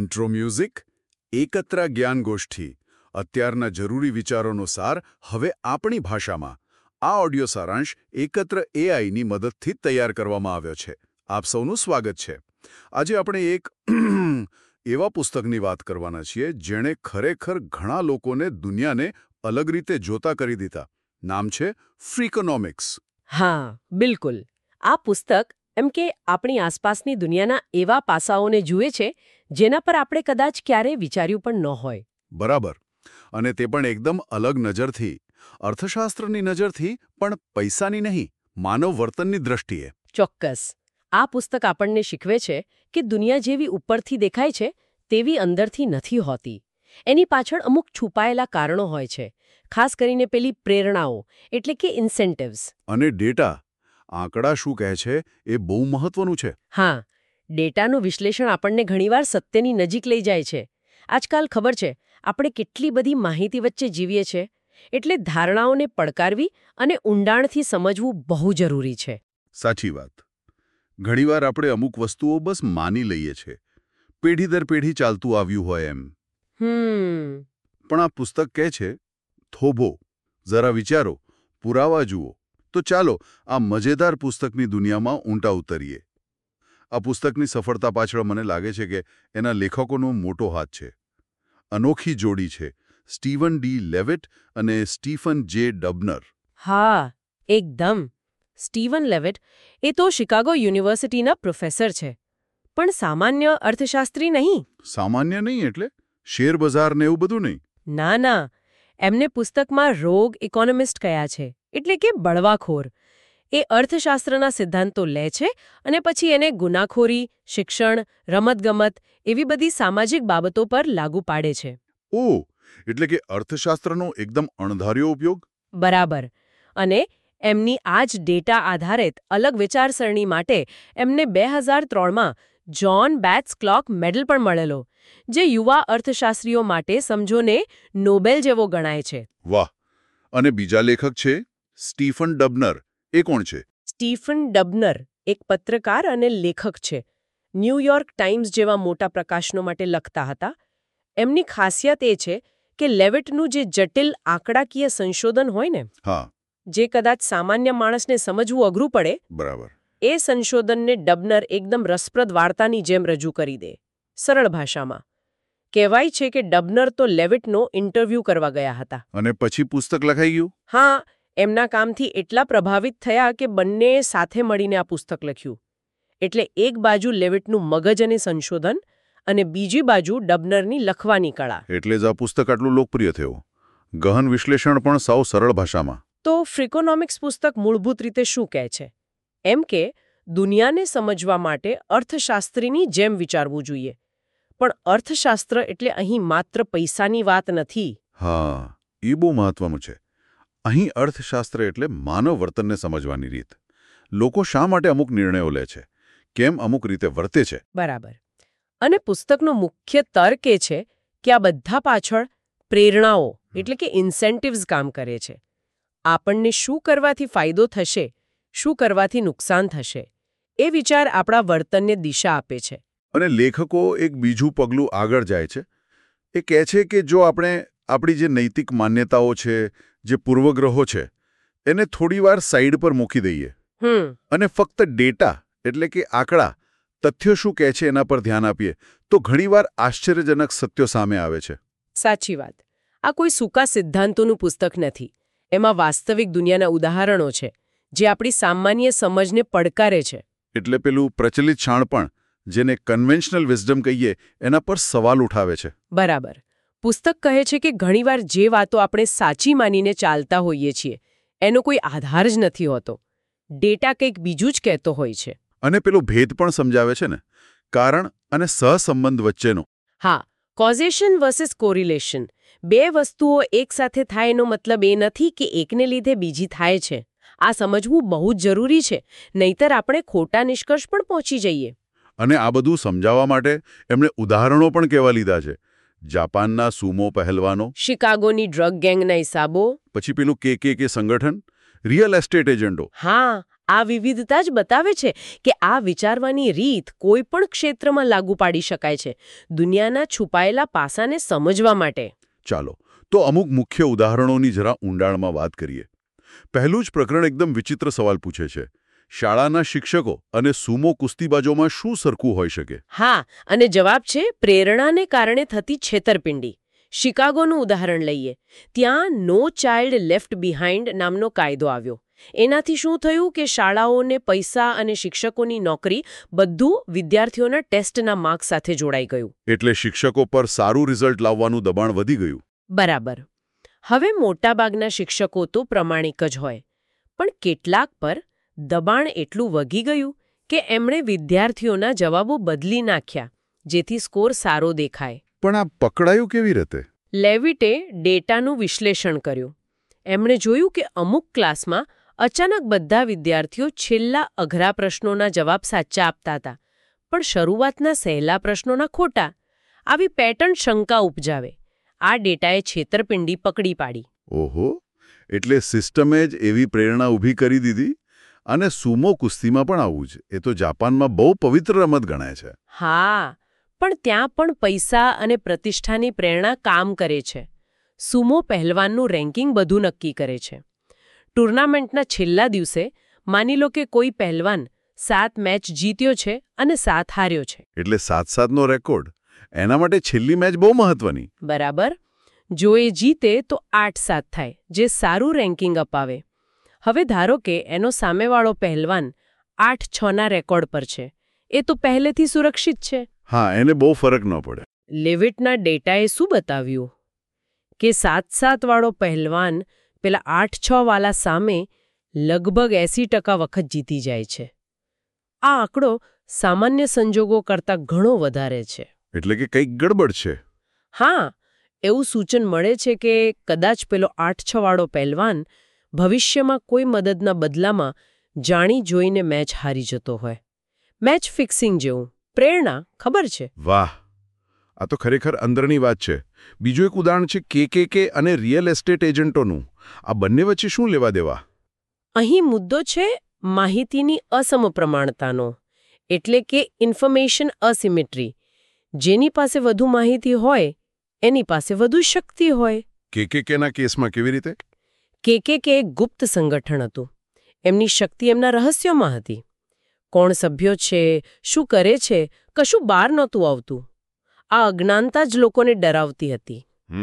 Intro music એકત્ર જ્ઞાન ગોષ્ઠી અત્યારના જરૂરી વિચારોનો સાર હવે આપણી ભાષામાં આ ઓડિયો સારાંશ એકત્ર એઆઈની મદદથી તૈયાર કરવામાં આવ્યો છે. આપ સૌનું સ્વાગત છે. આજે આપણે એક એવા પુસ્તકની વાત કરવાના છીએ જેણે ખરેખર ઘણા લોકોને દુનિયાને અલગ રીતે જોતા કરી દીધા. નામ છે ફ્રીકોનોમિક્સ. હા, બિલકુલ. આ પુસ્તક એમ કે આપણી આસપાસની દુનિયાના એવા પાસાઓને જુએ છે જેના પર આપણે કદાચ ક્યારેય વિચાર્યું પણ ન હોય. બરાબર. અને તે પણ એકદમ અલગ નજરથી, અર્થશાસ્ત્રની નજરથી, પણ પૈસાની નહીં, માનવ વર્તનની દ્રષ્ટિએ. ચોક્કસ. આ પુસ્તક આપણને શીખવે છે કે દુનિયા જેવી ઉપરથી દેખાય છે તેવી અંદરથી નથી હોતી. એની પાછળ અમુક છુપાયેલા કારણો હોય છે, ખાસ કરીને પેલી પ્રેરણાઓ એટલે કે ઇન્સેન્ટિવ્સ. અને ડેટા, આંકડા શું કહે છે એ બહુ મહત્વનું છે. હા, ડેટાનું વિશ્લેષણ આપણને ઘણીવાર સત્યની નજીક લઈ જાય છે. આજકાલ ખબર છે આપણે કેટલી બધી માહિતી વચ્ચે જીવીએ છીએ, એટલે ધારણાઓને પડકારવી અને ઊંડાણથી સમજવું બહુ જરૂરી છે. સાચી વાત. ઘણીવાર આપણે અમુક વસ્તુઓ બસ માની લઈએ છીએ, પેઢી દર પેઢી ચાલતું આવ્યું હોય એમ. પણ આ પુસ્તક કહે છે, થોભો, જરા વિચારો, પુરાવા જુઓ. તો ચાલો આ મજેદાર પુસ્તકની દુનિયામાં ઊંટા ઉતરીએ. આ પુસ્તકની સફળતા પાછળ મને લાગે છે કે એના લેખકોનો મોટો હાથ છે. અનોખી જોડી છે, સ્ટીવન ડી લેવિટ અને સ્ટીફન જે ડબનર. હા, એકદમ. સ્ટીવન લેવિટ એ તો શિકાગો યુનિવર્સિટીના પ્રોફેસર છે, પણ સામાન્ય અર્થશાસ્ત્રી નહીં. સામાન્ય નહીં એટલે શેર બજાર ને એવું બધું નહીં? ના ના, એમને પુસ્તકમાં રોગ ઇકોનોમિસ્ટ કયા છે, એટલે કે બળવાખોર. એ અર્થશાસ્ત્રના સિદ્ધાંતો લે છે અને પછી એને ગુનાખોરી, શિક્ષણ, રમતગમત એવી બધી સામાજિક બાબતો પર લાગુ પાડે છે. ઓહ, એટલે કે અર્થશાસ્ત્રનો એકદમ અણધાર્યો ઉપયોગ. બરાબર. અને એમની આ જ ડેટા આધારિત અલગ વિચારસરણી માટે એમને 2003માં જ્હોન બેટ્સ ક્લોક મેડલ પણ મળેલો, જે યુવા અર્થશાસ્ત્રીઓ માટે સમજોને નોબેલ જેવો ગણાય છે. વાહ. અને બીજા લેખક છે સ્ટીફન ડબનર. એ કોણ છે? સ્ટીફન ડબનર એક પત્રકાર અને લેખક છે. ન્યૂયોર્ક ટાઈમ્સ જેવા મોટા પ્રકાશનો માટે લખતા હતા. એમની ખાસિયત એ છે કે લેવિટનું જે જટિલ આંકડાકીય સંશોધન હોય ને, હા, જે કદાચ સામાન્ય માણસને સમજવું અઘરું પડે, બરાબર, એ સંશોધનને ડબનર એકદમ રસપ્રદ વાર્તાની જેમ રજૂ કરી દે, સરળ ભાષામાં. કહેવાય છે કે ડબનર તો લેવિટનો ઇન્ટરવ્યૂ કરવા ગયા હતા. અને પછી પુસ્તક લખાઈ ગયું? હા, એમના કામથી એટલા પ્રભાવિત થયા કે બંને સાથે મળીને આ પુસ્તક લખ્યું. એટલે એક બાજુ લેવિટનું મગજ અને સંશોધન, અને બીજી બાજુ ડબનરની લખવાની કળા. એટલે જ આ પુસ્તક આટલું લોકપ્રિય થયું. ગહન વિશ્લેષણ પણ સાવ સરળ ભાષામાં. તો ફ્રીકોનોમિક્સ પુસ્તક મૂળભૂત રીતે શું કહે છે? એમ કે દુનિયાને સમજવા માટે અર્થશાસ્ત્રીની જેમ વિચારવું જોઈએ. પણ અર્થશાસ્ત્ર એટલે અહીં માત્ર પૈસાની વાત નથી. હા, એ બહુ મહત્વનું છે. અહીં અર્થશાસ્ત્ર એટલે માનવ વર્તનને સમજવાની રીત. લોકો શા માટે અમુક નિર્ણયો લે છે, કેમ અમુક રીતે વર્તે છે. બરાબર. અને પુસ્તકનો મુખ્ય તર્ક એ છે કે આ બધા પાછળ પ્રેરણાઓ એટલે કે ઇન્સેન્ટિવ્સ કામ કરે છે. આપણને શું કરવાથી ફાયદો થશે, શું કરવાથી નુકસાન થશે, એ વિચાર આપણા વર્તનને દિશા આપે છે. અને લેખકો એક બીજું પગલું આગળ જાય છે. એ કહે છે કે જો આપણે આપણી જે નૈતિક માન્યતાઓ છે, જે પૂર્વગ્રહો છે, એને થોડીવાર સાઈડ પર મૂકી દઈએ અને ફક્ત ડેટા એટલે કે આંકડા, તથ્યો શું કહે છે એના પર ધ્યાન આપીએ, તો ઘણીવાર આશ્ચર્યજનક સત્યો સામે આવે છે. સાચી વાત. આ કોઈ સૂકા સિદ્ધાંતોનું પુસ્તક નથી. એમાં વાસ્તવિક દુનિયાના ઉદાહરણો છે જે આપણી સામાન્ય સમજને પડકારે છે. એટલે પેલું પ્રચલિત શાણપણ, જેને કન્વેન્શનલ વિઝડમ કહીએ, એના પર સવાલ ઉઠાવે છે. બરાબર. પુસ્તક કહે છે કે ઘણીવાર જે વાતો આપણે સાચી માનીને ચાલતા હોઈએ છીએ એનો કોઈ આધાર જ નથી હોતો. ડેટા કંઈક બીજું જ કહેતો હોય છે. અને પેલો ભેદ પણ સમજાવે છે ને, કારણ અને સહસંબંધ વચ્ચેનો. હા, કોઝેશન વર્સિસ કોરિલેશન. બે વસ્તુઓ એકસાથે થાય એનો મતલબ એ નથી કે એકને લીધે બીજી થાય છે. આ સમજવું બહુ જ જરૂરી છે, નહીતર આપણે ખોટા નિષ્કર્ષ પણ પહોંચી જઈએ. અને આ બધું સમજાવવા માટે એમણે ઉદાહરણો પણ કેવા લીધા છે. જાપાનના સુમો પહેલવાનો, શિકાગોની ડ્રગ ગેંગના હિસાબો, પછી પેલું કે સંગઠન, રિયલ એસ્ટેટ એજન્ટો. હા, આ વિવિધતા જ બતાવે છે કે આ વિચારવાની રીત કોઈ પણ ક્ષેત્રમાં લાગુ પાડી શકાય છે દુનિયાના છુપાયેલા પાસાને સમજવા માટે. ચાલો તો અમુક મુખ્ય ઉદાહરણોની જરા ઊંડાણમાં વાત કરીએ. પહેલું જ પ્રકરણ એકદમ વિચિત્ર સવાલ પૂછે છે. શાળાના શિક્ષકો અને સુમો કુસ્તીબાજોમાં શું સરખું હોઈ શકે? હા, અને જવાબ છે પ્રેરણાને કારણે થતી છેતરપિંડી. શિકાગોનું ઉદાહરણ લઈએ. ત્યાં નો ચાઇલ્ડ લેફ્ટ બિહાઇન્ડ નામનો કાયદો આવ્યો. એનાથી શું થયું કે શાળાઓને પૈસા અને શિક્ષકોની નોકરી બધું વિદ્યાર્થીઓના ટેસ્ટના માર્ક્સ સાથે જોડાઈ ગયું. એટલે શિક્ષકો પર સારું રિઝલ્ટ લાવવાનું દબાણ વધી ગયું. બરાબર. હવે મોટાભાગના શિક્ષકો તો પ્રમાણિક જ હોય, પણ કેટલાક પર દબાણ એટલું વધી ગયું કે એમણે વિદ્યાર્થીઓના જવાબો બદલી નાખ્યા, જેથી સ્કોર સારો દેખાય. પણ આ પકડાયું કેવી રીતે? લેવિટે ડેટાનું વિશ્લેષણ કર્યું. એમણે જોયું કે અમુક ક્લાસમાં અચાનક બધા વિદ્યાર્થીઓ છેલ્લા અઘરા પ્રશ્નોના જવાબ સાચા આપતા હતા, પણ શરૂઆતના સહેલા પ્રશ્નોના ખોટા. આવી પેટર્ન શંકા ઉપજાવે. આ ડેટાએ છેતરપિંડી પકડી પાડી. ઓહો, એટલે સિસ્ટમે જ એવી પ્રેરણા ઊભી કરી દીધી. અને સુમો કુસ્તીમાં પણ આવું જ. એ તો જાપાનમાં બહુ પવિત્ર રમત ગણાય છે. હા, પણ ત્યાં પણ પૈસા અને પ્રતિષ્ઠાની પ્રેરણા કામ કરે છે. સુમો પહેલવાનનું રેન્કિંગ બધું નક્કી કરે છે. ટુર્નામેન્ટના છેલ્લા દિવસે માની લો કે કોઈ પહેલવાન 7 મેચ જીત્યો છે અને 7 હાર્યો છે. એટલે 7-7નો રેકોર્ડ. એના માટે છેલ્લી મેચ બહુ મહત્વની. બરાબર. જો એ જીતે તો 8-7 થાય, જે સારું રેન્કિંગ અપાવે. હવે ધારો કે એનો સામેવાળો પહેલવાન 8-6ના રેકોર્ડ પર છે. એ તો પહેલેથી સુરક્ષિત છે. હા, એને બહુ ફરક ન પડે. લેવિટના ડેટાએ શું બતાવ્યું? કે 7-7 વાળો પહેલવાન પેલા 8-6 વાળા સામે લગભગ 80% વખત જીતી જાય છે. આ આંકડો સામાન્ય સંજોગો કરતાં ઘણો વધારે છે. એટલે કે કંઈક ગડબડ છે. હા, એવું સૂચન મળે છે કે કદાચ પેલો 8-6 વાળો પહેલવાન ભવિષ્યમાં કોઈ મદદના બદલામાં જાણી જોઈને મેચ હારી જતો હોય. મેચ ફિક્સિંગ જેવું. પ્રેરણા, ખબર છે? વાહ, આ તો ખરેખર અંદરની વાત છે. બીજું એક ઉદાહરણ છે કેકેકે અને રિયલ એસ્ટેટ એજન્ટોનું. આ બંને વચ્ચે શું લેવા દેવા? અહીં મુદ્દો છે માહિતીની અસમપ્રમાણતાનો, એટલે કે ઇન્ફોર્મેશન અસિમેટ્રી. જેની પાસે વધુ માહિતી હોય એની પાસે વધુ શક્તિ હોય. કેકેકેના કેસમાં કેવી રીતે? કેકેકે એક ગુપ્ત સંગઠન હતું. એમની શક્તિ એમના રહસ્યોમાં હતી. કોણ સભ્યો છે, શું કરે છે, કશું બહાર નહોતું આવતું. આ અજ્ઞાનતા જ લોકોને ડરાવતી હતી.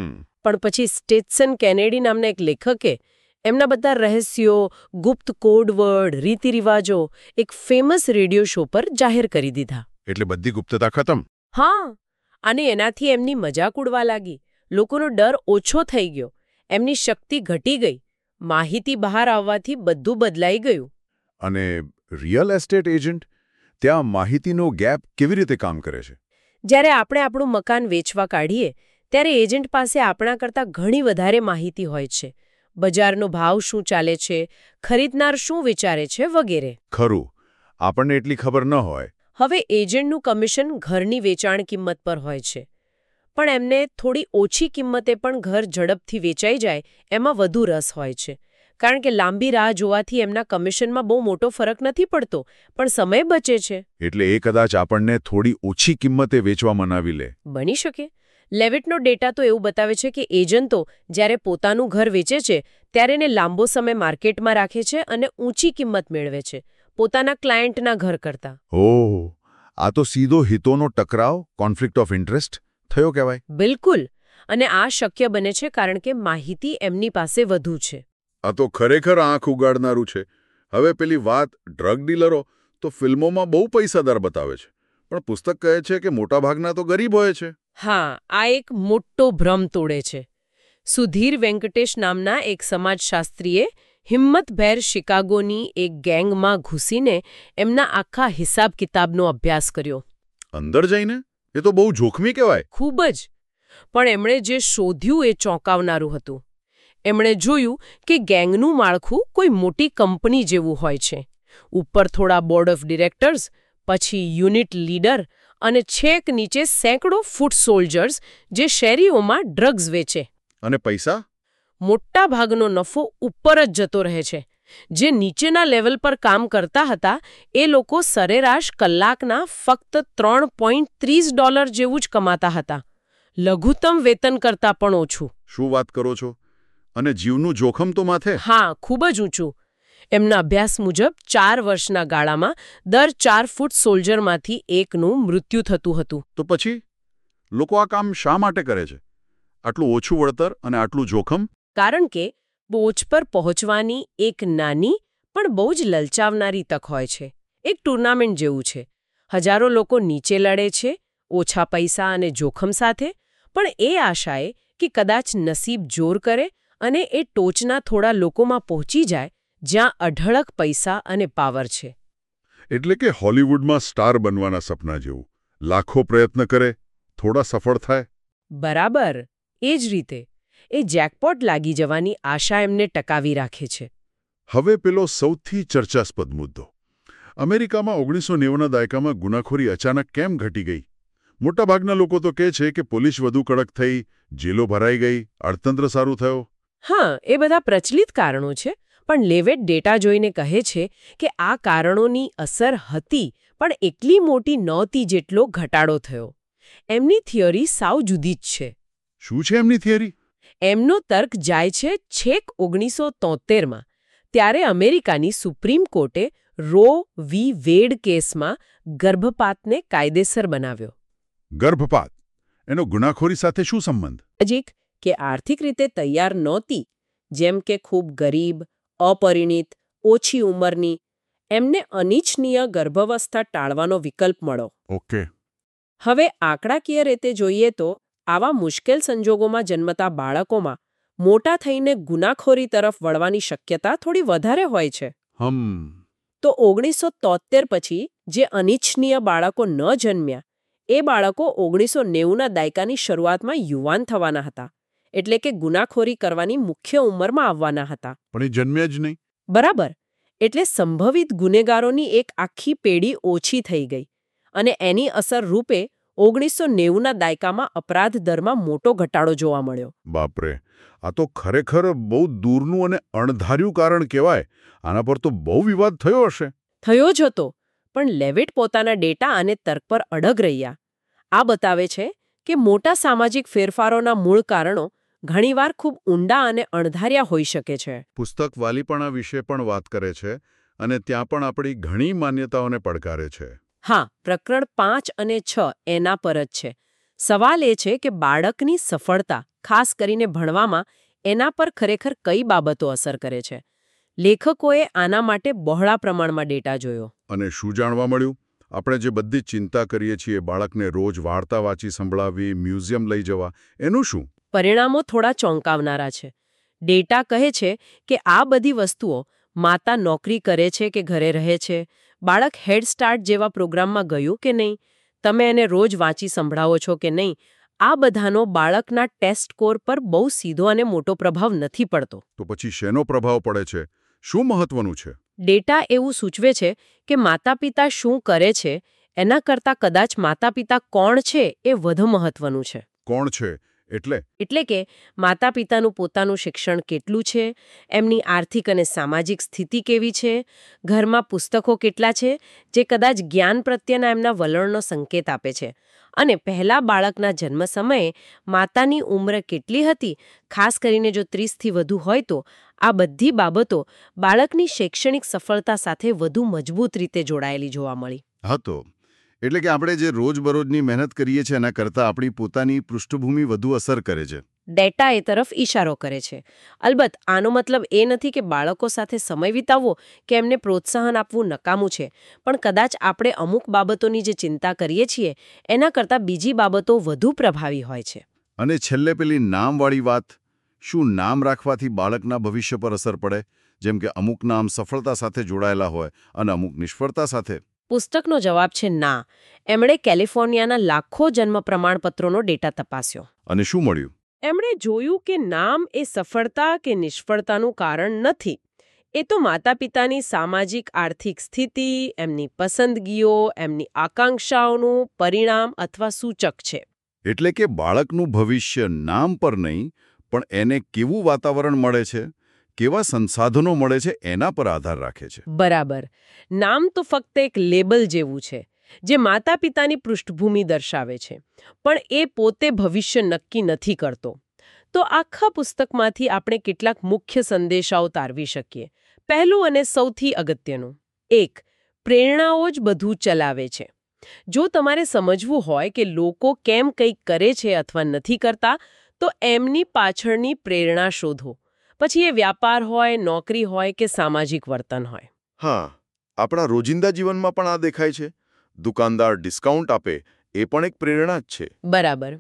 પણ પછી સ્ટેટસન કેનેડી નામના એક લેખકે એમના બધા રહસ્યો, ગુપ્ત કોડવર્ડ, રીતિરિવાજો એક ફેમસ રેડિયો શો પર જાહેર કરી દીધા. એટલે બધી ગુપ્તતા ખતમ. હા, અને એનાથી એમની મજાક ઉડવા લાગી. લોકોનો ડર ઓછો થઈ ગયો. એમની શક્તિ ઘટી ગઈ. માહિતી બહાર આવવાથી બધું બદલાઈ ગયું. અને રિયલ એસ્ટેટ એજન્ટ ત્યાં માહિતીનો ગેપ કેવી રીતે કામ કરે છે? જ્યારે આપણે આપણું મકાન વેચવા કાઢીએ ત્યારે એજન્ટ પાસે આપણા કરતાં ઘણી વધારે માહિતી હોય છે. બજારનો ભાવ શું ચાલે છે, ખરીદનાર શું વિચારે છે, વગેરે. ખરું, આપણને એટલી ખબર ન હોય. હવે એજન્ટનું કમિશન ઘરની વેચાણ કિંમત પર હોય છે, પણ એમને થોડી ઓછી કિંમતે પણ ઘર ઝડપથી વેચાઈ જાય એમાં વધુ રસ હોય છે. કારણ કે લાંબી રાહ જોવાથી એમના કમિશનમાં બહુ મોટો ફરક નથી પડતો, પણ સમય બચે છે. એટલે એ કદાચ આપણને થોડી ઓછી કિંમતે વેચવા મનાવી લે. બની શકે. લેવિટનો ડેટા તો એવું બતાવે છે કે એજન્ટો જ્યારે પોતાનું ઘર વેચે છે ત્યારે એને લાંબો સમય માર્કેટમાં રાખે છે અને ઊંચી કિંમત મેળવે છે પોતાના ક્લાયન્ટના ઘર કરતાં. ઓહ, આ તો સીધો હિતોનો ટકરાવ, કોન્ફ્લિક્ટ ઓફ ઇન્ટરેસ્ટ થયો કહેવાય. બિલકુલ. અને આ શક્ય બને છે કારણ કે માહિતી એમની પાસે વધુ છે. આ તો ખરેખર આંખ ઉગાડનારું છે. હવે પેલી વાત ડ્રગ ડીલરો તો ફિલ્મોમાં બહુ પૈસાદાર બતાવે છે, પણ પુસ્તક કહે છે કે મોટાભાગના તો ગરીબ હોય છે. હા, આ એક મોટો ભ્રમ તોડે છે. સુધીર વેંકટેશ નામના એક સમાજશાસ્ત્રીએ હિંમતભેર શિકાગોની એક ગેંગમાં ઘૂસીને એમના આખા હિસાબ કિતાબનો અભ્યાસ કર્યો. અંદર જઈને? એ તો બહુ જોખમી કહેવાય. ખૂબ જ. પણ એમણે જે શોધ્યું એ ચોંકાવનારું હતું. એમણે જોયું કે ગેંગનું માળખું કોઈ મોટી કંપની જેવું હોય છે. ઉપર થોડા બોર્ડ ઓફ ડિરેક્ટર્સ, પછી યુનિટ લીડર અને છેક નીચે સેંકડો ફૂટ સોલ્જર્સ જે શેરીઓમાં ડ્રગ્સ વેચે. અને પૈસા? મોટા ભાગનો નફો ઉપર જ જતો રહે છે. જે નીચેના લેવલ પર કામ કરતા હતા એ લોકો સરેરાશ કલાકના ફક્ત $3.30 જેવું જ કમાતા હતા. લઘુત્તમ વેતન કરતાં પણ ઓછું. શું વાત કરો છો? અને જીવનું જોખમ તો માથે. હા, ખૂબ જ ઊંચું. એમના અભ્યાસ મુજબ 4 વર્ષના ગાળામાં દર 4 ફૂટ સોલ્જરમાંથી એકનું મૃત્યુ થતું હતું. તો પછી લોકો આ કામ શા માટે કરે છે? આટલું ઓછું વળતર અને આટલું જોખમ? કારણ કે ટોચ પર પહોંચવાની એક નાની પણ બહુ જ લલચાવનારી તક હોય છે. એક ટુર્નામેન્ટ જેવું છે. હજારો લોકો નીચે લડે છે, ઓછા પૈસા અને જોખમ સાથે, પણ એ આશાએ કે કદાચ નસીબ જોર કરે અને એ ટોચના થોડા લોકોમાં પહોંચી જાય જ્યાં અઢળક પૈસા અને પાવર છે. એટલે કે હોલિવૂડમાં સ્ટાર બનવાના સપના જેવું. લાખો પ્રયત્ન કરે, થોડા સફળ થાય. બરાબર, એ જ રીતે. એ જેકપોટ લાગી જવાની આશા એમને ટકાવી રાખે છે. હવે પેલો સૌથી ચર્ચાસ્પદ મુદ્દો. અમેરિકામાં 1990ના દાયકામાં ગુનાખોરી અચાનક કેમ ઘટી ગઈ? મોટાભાગના લોકો તો કહે છે કે પોલીસ વધુ કડક થઈ, જેલો ભરાઈ ગઈ, અર્થતંત્ર સારું થયો. હા, એ બધા પ્રચલિત કારણો છે, પણ લેવેટ ડેટા જોઈને કહે છે કે આ કારણોની અસર હતી પણ એટલી મોટી નહોતી જેટલો ઘટાડો થયો. એમની થિયરી સાવ જુદી જ છે. શું છે એમની થિયરી? એમનો તર્ક જાય છે છેક 1973માં. ત્યારે અમેરિકાની સુપ્રીમ કોર્ટે રો વી વેડ કેસમાં ગર્ભપાતને કાયદેસર બનાવ્યો. ગર્ભપાત એનો ગુનાખોરી સાથે શું સંબંધ? નજીક કે આર્થિક રીતે તૈયાર નહોતી, જેમ કે ખૂબ ગરીબ, અપરિણિત, ઓછી ઉંમરની, એમને અનિચ્છનીય ગર્ભાવસ્થા ટાળવાનો વિકલ્પ મળ્યો. ઓકે. હવે આંકડાકીય રીતે જોઈએ તો આવા મુશ્કેલ સંજોગોમાં જન્મતા બાળકોમાં મોટા થઈને ગુનાખોરી તરફ વળવાની શક્યતા થોડી વધારે હોય છે. તો 1973 પછી જે અનિચ્છનીય બાળકો ન જન્મ્યા, એ બાળકો 1990ના દાયકાની શરૂઆતમાં યુવાન થવાના હતા. એટલે કે ગુનાખોરી કરવાની મુખ્ય ઉંમરમાં આવવાના હતા. પણ એ જન્મ્યા જ નહીં. બરાબર. એટલે સંભવિત ગુનેગારોની એક આખી પેઢી ઓછી થઈ ગઈ. અને એની અસર રૂપે 1990ના દાયકામાં અપરાધ દરમાં મોટો ઘટાડો જોવા મળ્યો. બાપરે, આ તો ખરેખર બહુ દૂરનું અને અણધાર્યું કારણ કહેવાય. આના પર તો બહુ વિવાદ થયો હશે. થયો જ હતો, પણ લેવિટ પોતાના ડેટા અને તર્ક પર અડગ રહ્યા. આ બતાવે છે કે મોટા સામાજિક ફેરફારોના મૂળ કારણો ઘણીવાર ખૂબ ઊંડા અને અણધાર્યા હોઈ શકે છે. પુસ્તક વાલીપણા વિશે પણ વાત કરે છે અને ત્યાં પણ આપણી ઘણી માન્યતાઓને પડકારે છે. હા, પ્રકરણ 5 અને 6 એના પર જ છે. સવાલ એ છે કે બાળકની સફળતા, ખાસ કરીને ભણવામાં, એના પર ખરેખર કઈ બાબતો અસર કરે છે. લેખકોએ આના માટે બહોળા પ્રમાણમાં ડેટા જોયો. અને શું જાણવા મળ્યું? આપણે જે બધી ચિંતા કરીએ છીએ, બાળકને રોજ વાર્તા વાંચી સંભળાવવી, મ્યુઝિયમ લઈ જવા, એનું શું? પરિણામો થોડા ચોંકાવનારા છે. ડેટા કહે છે કે આ બધી વસ્તુઓ, માતા નોકરી કરે છે કે ઘરે રહે છે, બાળક હેડ સ્ટાર્ટ જેવા પ્રોગ્રામમાં ગયું કે નહીં, તમે એને રોજ વાંચી સંભળાવો છો કે નહીં, આ બધાનો બાળકના ટેસ્ટ સ્કોર પર બહુ સીધો અને મોટો પ્રભાવ નથી પડતો. તો પછી શેનો પ્રભાવ પડે છે? શું મહત્વનું છે? ડેટા એવું સૂચવે છે કે માતા-પિતા શું કરે છે એના કરતાં કદાચ માતા-પિતા કોણ છે એ વધુ મહત્વનું છે. કોણ છે એટલે કે માતા-પિતાનું પોતાનું શિક્ષણ કેટલું છે, એમની આર્થિક અને સામાજિક સ્થિતિ કેવી છે, ઘરમાં પુસ્તકો કેટલા છે, જે કદાચ જ્ઞાન પ્રત્યેના એમના વલણનો સંકેત આપે છે. અને પહેલા બાળકના જન્મ સમયે માતાની ઉંમર કેટલી હતી, ખાસ કરીને જો 30થી વધુ હોય તો આ બધી બાબતો બાળકની શૈક્ષણિક સફળતા સાથે વધુ મજબૂત રીતે જોડાયેલી જોવા મળી. હા, તો એટલે કે આપણે જે રોજબરોજની મહેનત કરીએ છીએ એના કરતાં આપણી પોતાની પૃષ્ઠભૂમિ વધુ અસર કરે છે. ડેટા એ તરફ ઇશારો કરે છે. અલબત્ત આનો મતલબ એ નથી કે બાળકો સાથે સમય વિતાવવો કે એમને પ્રોત્સાહન આપવું નકામું છે, પણ કદાચ આપણે અમુક બાબતોની જે ચિંતા કરીએ છીએ એના કરતાં બીજી બાબતો વધુ પ્રભાવી હોય છે. અને છેલ્લે પેલી નામવાળી વાત, શું નામ રાખવાથી બાળકના ભવિષ્ય પર અસર પડે? જેમ કે અમુક નામ સફળતા સાથે જોડાયેલા હોય અને અમુક નિષ્ફળતા સાથે. પુસ્તકનો જવાબ છે ના. એમણે કેલિફોર્નિયાના લાખો જન્મ પ્રમાણપત્રોનો ડેટા તપાસ્યો. અને શું મળ્યું? એમણે જોયું કે નામ એ સફળતા કે નિષ્ફળતાનું કારણ નથી. એ તો માતા-પિતાની સામાજિક આર્થિક સ્થિતિ, એમની પસંદગીઓ, એમની આકાંક્ષાઓનું પરિણામ અથવા સૂચક છે. એટલે કે બાળકનું ભવિષ્ય નામ પર નહીં, પણ એને કેવું વાતાવરણ મળે છે, કેવા સંસાધનો મળે છે એના પર આધાર રાખે છે. બરાબર. નામ તો ફક્ત એક લેબલ જેવું છે, જે માતા પિતાની પૃષ્ઠભૂમિ દર્શાવે છે, પણ એ પોતે ભવિષ્ય નક્કી નથી કરતો. તો આખા પુસ્તકમાંથી આપણે કેટલાક મુખ્ય સંદેશાઓ તારવી શકીએ. પહેલું અને સૌથી અગત્યનું, 1. પ્રેરણાઓ જ બધું ચલાવે છે. જો તમારે સમજવું હોય કે લોકો કેમ કંઈક કરે છે અથવા નથી કરતા, તો એમની પાછળની પ્રેરણા શોધો. પછી એ વ્યાપાર હોય, નોકરી હોય કે સામાજિક વર્તન હોય. હા, આપણા રોજિંદા જીવનમાં પણ આ દેખાય છે. દુકાનદાર ડિસ્કાઉન્ટ આપે એ પણ એક પ્રેરણા જ છે. બરાબર.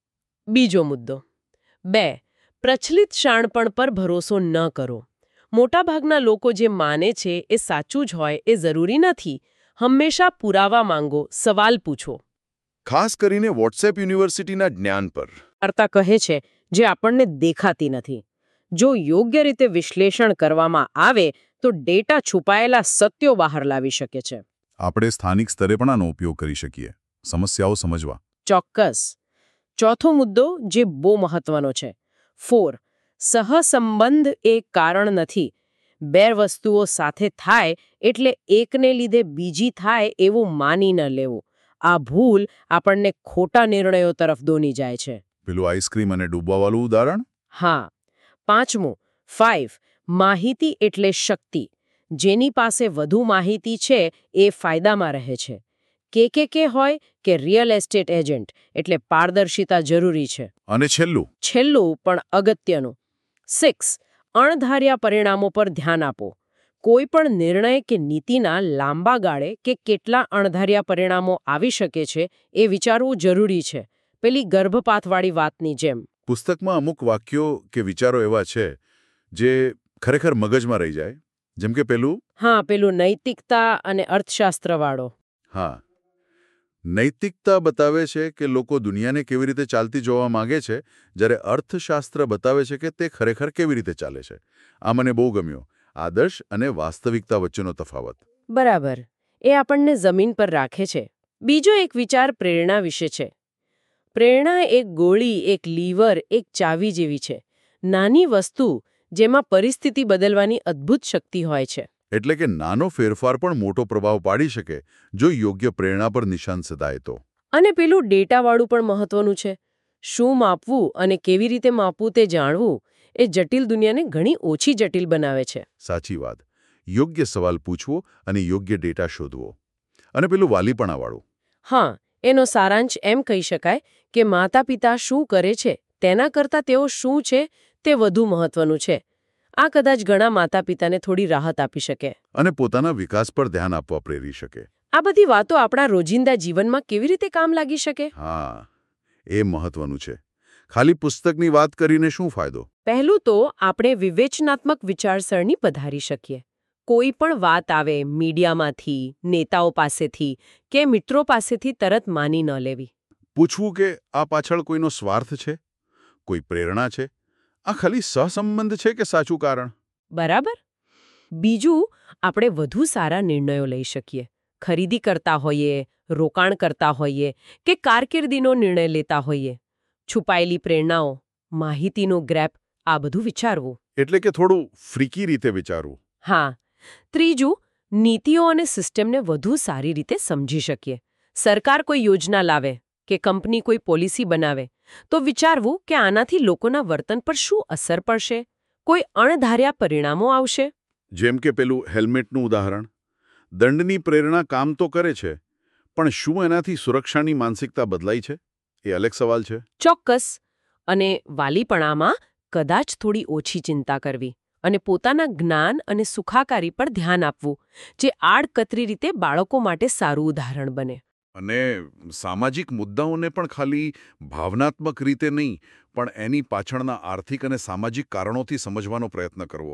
બીજો મુદ્દો, 2. પ્રચલિત શાણપણ પર ભરોસો ન કરો. મોટાભાગના લોકો જે માને છે એ સાચું જ હોય એ જરૂરી નથી. હંમેશા પુરાવા માંગો, સવાલ પૂછો. ખાસ કરીને વોટ્સએપ યુનિવર્સિટીના જ્ઞાન પર. વાર્તા કહે છે જે આપણને દેખાતી નથી. જો યોગ્ય રીતે વિશ્લેષણ કરવામાં આવે તો ડેટા છુપાયેલા સત્યો બહાર લાવી શકે છે. આપણે સ્થાનિક સ્તરે પણ આનો ઉપયોગ કરી શકીએ, સમસ્યાઓ સમજવા. ચોક્કસ. ચોથો મુદ્દો જે બહુ મહત્વનો છે, 4. સહસંબંધ એ કારણ નથી. બે વસ્તુઓ સાથે થાય એટલે એકને લીધે બીજી થાય એવું માની ન લેવું. આ ભૂલ આપણને ખોટા નિર્ણયો તરફ દોની જાય છે. પેલું આઈસ્ક્રીમ અને ડૂબવાવાળું ઉદાહરણ. હા. 5. 5. માહિતી એટલે શક્તિ. જેની પાસે વધુ માહિતી છે એ ફાયદામાં રહે છે. કે હોય કે રિયલ એસ્ટેટ એજન્ટ એટલે પારદર્શિતા જરૂરી છે. અને છેલ્લું પણ અગત્યનું, 6. અણધાર્યા પરિણામો પર ધ્યાન આપો. કોઈ પણ નિર્ણય કે નીતિના લાંબા ગાળે કે કેટલા અણધાર્યા પરિણામો આવી શકે છે એ વિચારવું જરૂરી છે. પેલી ગર્ભપાતવાળી વાતની જેમ. પુસ્તકમાં અમુક વાક્યો કે વિચારો એવા છે જે ખરેખર મગજમાં રહી જાય. જેમ કે પેલું નૈતિકતા અને અર્થશાસ્ત્રવાળો. હા, નૈતિકતા બતાવે છે કે લોકો દુનિયાને કેવી રીતે ચાલતી જોવા માંગે છે, જ્યારે અર્થશાસ્ત્ર બતાવે છે કે તે ખરેખર કેવી રીતે ચાલે છે. આ મને બહુ ગમ્યો. આદર્શ અને વાસ્તવિકતા વચ્ચેનો તફાવત. બરાબર. એ આપણને જમીન પર રાખે છે. બીજો એક વિચાર પ્રેરણા વિશે છે. પ્રેરણા એક ગોળી, એક લીવર, એક ચાવી જેવી છે. નાની વસ્તુ જેમાં પરિસ્થિતિ બદલવાની અદ્ભુત શક્તિ હોય છે. એટલે કે નાનો ફેરફાર પણ મોટો પ્રભાવ પાડી શકે જો યોગ્ય પ્રેરણા પર નિશાન સદાય તો. અને પેલું ડેટાવાળું પણ મહત્વનું છે. શું માપવું અને કેવી રીતે માપવું તે જાણવું એ જટિલ દુનિયાને ઘણી ઓછી જટિલ બનાવે છે. સાચી વાત. યોગ્ય સવાલ પૂછવો અને યોગ્ય ડેટા શોધવો. અને પેલું વાલીપણાવાળું. હા, એનો સારાંશ એમ કહી શકાય કે માતા પિતા શું કરે છે તેના કરતાં તેઓ શું છે તે વધુ મહત્વનું છે. આ કદાચ ઘણા માતા પિતાને થોડી રાહત આપી શકે. અને પોતાના વિકાસ પર ધ્યાન આપવા પ્રેરી શકે. આ બધી વાતો આપણા રોજિંદા જીવનમાં કેવી રીતે કામ લાગી શકે? હા, એ મહત્વનું છે. ખાલી પુસ્તકની વાત કરીને શું ફાયદો? પહેલું તો આપણે વિવેચનાત્મક વિચારસરણી પધારી શકીએ. કોઈ પણ વાત આવે મીડિયામાંથી, નેતાઓ પાસેથી કે મિત્રો પાસેથી તરત માની ન લેવી. પૂછવું કે આ પાછળ કોઈનો સ્વાર્થ છે, કોઈ પ્રેરણા છે, આ ખાલી સહસંબંધ છે કે સાચું કારણ? બરાબર. બીજું, આપણે વધુ સારા નિર્ણયો લઈ શકીએ. ખરીદી કરતા હોઈએ, રોકાણ કરતા હોઈએ કે કારકિર્દીનો નિર્ણય લેતા હોઈએ. છુપાયેલી પ્રેરણાઓ, માહિતીનો ગ્રેપ, આ બધું વિચારવું. એટલે કે થોડું ફ્રીકી રીતે વિચારવું. હા. ત્રીજું, નીતિઓ અને સિસ્ટમને વધુ સારી રીતે સમજી શકીએ. સરકાર કોઈ યોજના લાવે કે કંપની કોઈ પોલિસી બનાવે તો વિચારવું કે આનાથી લોકોના વર્તન પર શું અસર પડશે, કોઈ અણધાર્યા પરિણામો આવશે. જેમ કે પેલું હેલ્મેટનું ઉદાહરણ. દંડની પ્રેરણા કામ તો કરે છે, પણ શું એનાથી સુરક્ષાની માનસિકતા બદલાઈ છે? એ અલગ સવાલ છે. ચોક્કસ. અને વાલીપણામાં કદાચ થોડી ઓછી ચિંતા કરવી અને પોતાના જ્ઞાન અને સુખાકારી પર ધ્યાન આપવું, જે આડકતરી રીતે બાળકો માટે સારું ઉદાહરણ બને. અને સામાજિક મુદ્દાઓને પણ ખાલી ભાવનાત્મક રીતે નહીં, પણ એની પાછળના આર્થિક અને સામાજિક કારણોથી સમજવાનો પ્રયત્ન કરવો.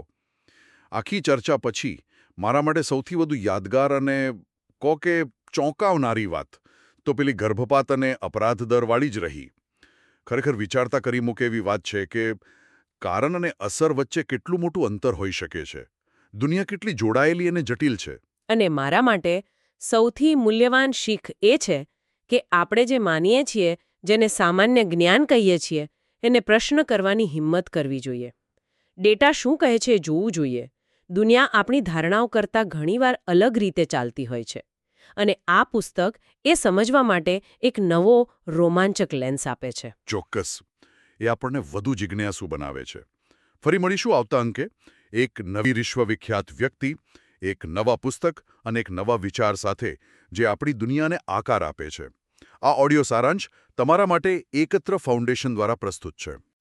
આખી ચર્ચા પછી મારા માટે સૌથી વધુ યાદગાર અને કહો કે ચોંકાવનારી વાત તો પેલી ગર્ભપાત અને અપરાધ દરવાળી જ રહી. ખરેખર વિચારતા કરી મૂકે એવી વાત છે કે કારણ અને અસર વચ્ચે કેટલું મોટું અંતર હોઈ શકે છે. દુનિયા કેટલી જોડાયેલી અને જટિલ છે. અને મારા માટે સૌથી મૂલ્યવાન શીખ એ છે કે આપણે જે માનીએ છીએ, જેને સામાન્ય જ્ઞાન કહીએ છીએ, એને પ્રશ્ન કરવાની હિંમત કરવી જોઈએ. ડેટા શું કહે છે એ જોવું જોઈએ. દુનિયા આપણી ધારણાઓ કરતાં ઘણીવાર અલગ રીતે ચાલતી હોય છે. અને આ પુસ્તક એ સમજવા માટે એક નવો રોમાંચક લેન્સ આપે છે. ચોક્કસ. એ આપણને વધુ જિજ્ઞાસુ બનાવે છે. ફરી મળીશું આવતા અંકે એક નવી વિશ્વવિખ્યાત વ્યક્તિ, એક નવા પુસ્તક અને એક નવા વિચાર સાથે જે આપણી દુનિયાને આકાર આપે છે. આ ઓડિયો સારાંશ તમારા માટે એકત્ર ફાઉન્ડેશન દ્વારા પ્રસ્તુત છે.